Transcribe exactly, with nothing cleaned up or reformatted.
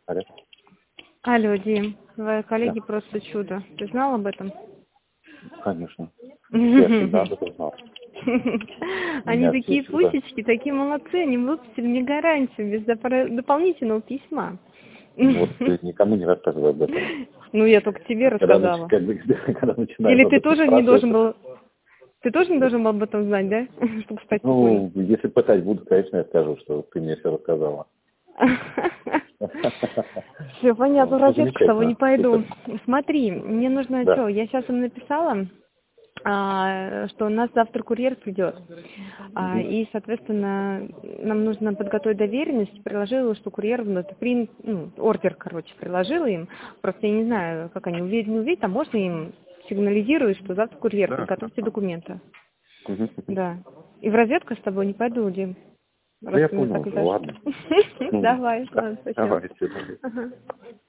Алло. Алло, Дим, твои коллеги Да, просто чудо. Ты знал об этом? конечно. Я всегда об этом знал. У Они меня все такие чудо. пусечки, такие молодцы, они выпустили мне гарантию без допро- дополнительного письма. Вот ты никому не рассказывай об этом. Ну, я только тебе Когда, нач- рассказала. как бы, когда начинаешь Или об ты этом тоже не спрашивать, должен был, ты тоже не должен был об этом знать, да? Чтобы стать спокойным. ну, если пытать буду, конечно, я скажу, что ты мне все рассказала. Все, понятно, Вот, в ну, розетку с тобой не замечательно, пойду. супер. Смотри, мне нужно Да. что, я сейчас им написала, а, что у нас завтра курьер придет. А, Мгм. и, соответственно, нам нужно подготовить доверенность. Приложила, что курьер, ну, это прин, ну, ордер, короче, приложила им. Просто я не знаю, как они увидят, не увидят, а можно им сигнализировать, что завтра курьер, Да, подготовьте хорошо. документы. Мгм, мгм. Да. И в розетку с тобой не пойду, Дим. Да Раз я ты мне понял так уже, дашь. ладно. Мгм. Давай, ладно, спасибо. Давай, все, давай. Ага.